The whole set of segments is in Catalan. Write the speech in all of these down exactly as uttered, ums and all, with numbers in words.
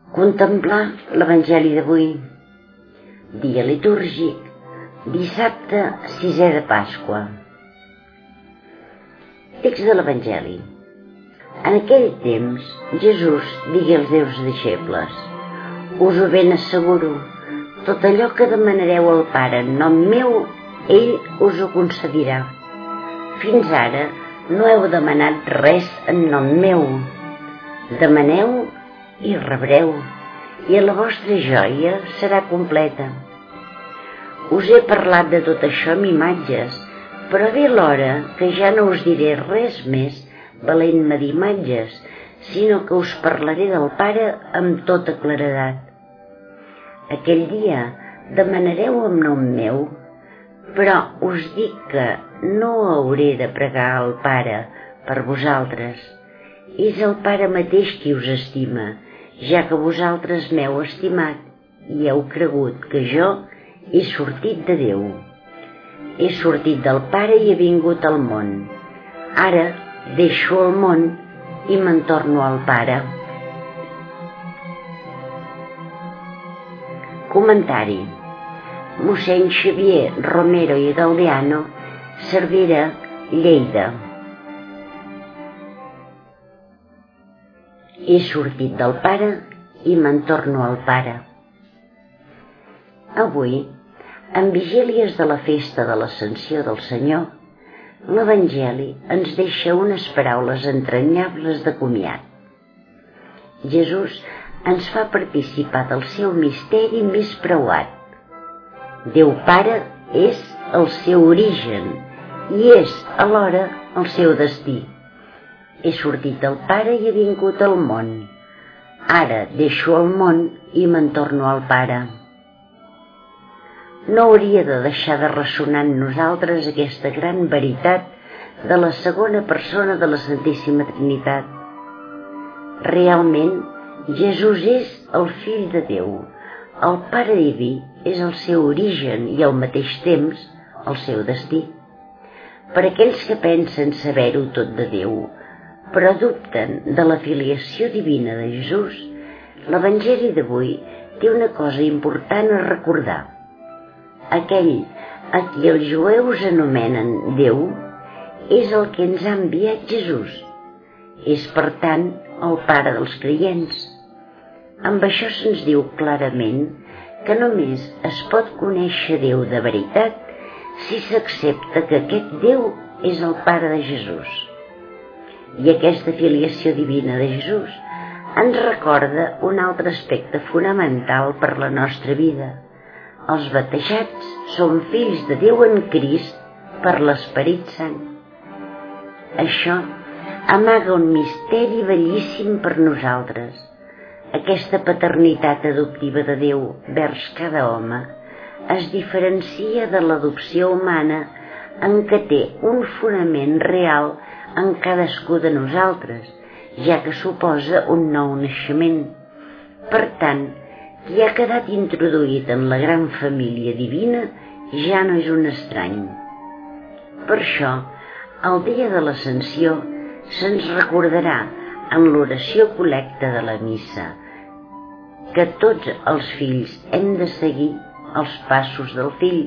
Contemplar l'Evangeli d'avui, dia litúrgic, dissabte sisè de Pasqua. Text de l'Evangeli. En aquell temps, Jesús digué als seus deixebles: us ho ben asseguro, tot allò que demanareu al Pare en nom meu, ell us ho concedirà. Fins ara no heu demanat res en nom meu. Demaneu i rebreu, i la vostra joia serà completa. Us he parlat de tot això amb imatges, però ve l'hora que ja no us diré res més valent-me d'imatges, sinó que us parlaré del Pare amb tota claredat. Aquell dia demanareu en nom meu, però us dic que no hauré de pregar al Pare per vosaltres. És el Pare mateix qui us estima, ja que vosaltres m'heu estimat i heu cregut que jo he sortit de Déu. He sortit del Pare i he vingut al món. Ara deixo el món i me'n torno al Pare. Comentari. Mossèn Xavier Romero i Galdeano, Cervera, Lleida. He sortit del Pare i me'n torno al Pare. Avui, en vigílies de la festa de l'Ascensió del Senyor, l'Evangeli ens deixa unes paraules entranyables de comiat. Jesús ens fa participar del seu misteri més preuat. Déu Pare és el seu origen i és alhora el seu destí. He sortit del Pare i he vingut al món. Ara deixo el món i me'n torno al Pare. No hauria de deixar de ressonar en nosaltres aquesta gran veritat de la segona persona de la Santíssima Trinitat. Realment, Jesús és el Fill de Déu. El Pare Diví és el seu origen i al mateix temps el seu destí. Per aquells que pensen saber-ho tot de Déu, però dubten de la filiació divina de Jesús, l'Evangeli d'avui té una cosa important a recordar. Aquell a qui els jueus anomenen Déu és el que ens ha enviat Jesús. És, per tant, el Pare dels creients. Amb això se'ns diu clarament que només es pot conèixer Déu de veritat si s'accepta que aquest Déu és el Pare de Jesús. I aquesta filiació divina de Jesús ens recorda un altre aspecte fonamental per la nostra vida. Els batejats són fills de Déu en Crist per l'Esperit Sant. Això amaga un misteri bellíssim per nosaltres. Aquesta paternitat adoptiva de Déu vers cada home es diferencia de l'adopció humana en què té un fonament real en cadascú de nosaltres, ja que suposa un nou naixement. Per tant, qui ha quedat introduït en la gran família divina ja no és un estrany. Per això, el dia de l'Ascensió se'ns recordarà en l'oració col·lecta de la missa que tots els fills hem de seguir els passos del Fill.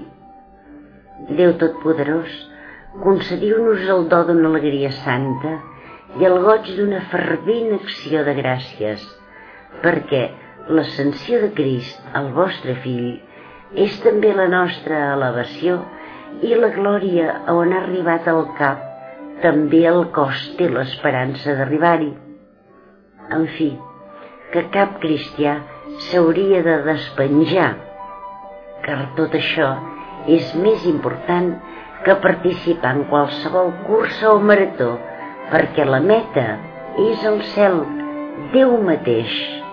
Déu Totpoderós, concediu-nos el do d'una alegria santa i el goig d'una fervent acció de gràcies, perquè l'ascensió de Crist, el vostre Fill, és també la nostra elevació i la glòria a on ha arribat el cap, també el cos té l'esperança d'arribar-hi. En fi, que cap cristià s'hauria de despenjar, car tot això és més important que participar en qualsevol cursa o marató, perquè la meta és el cel, Déu mateix.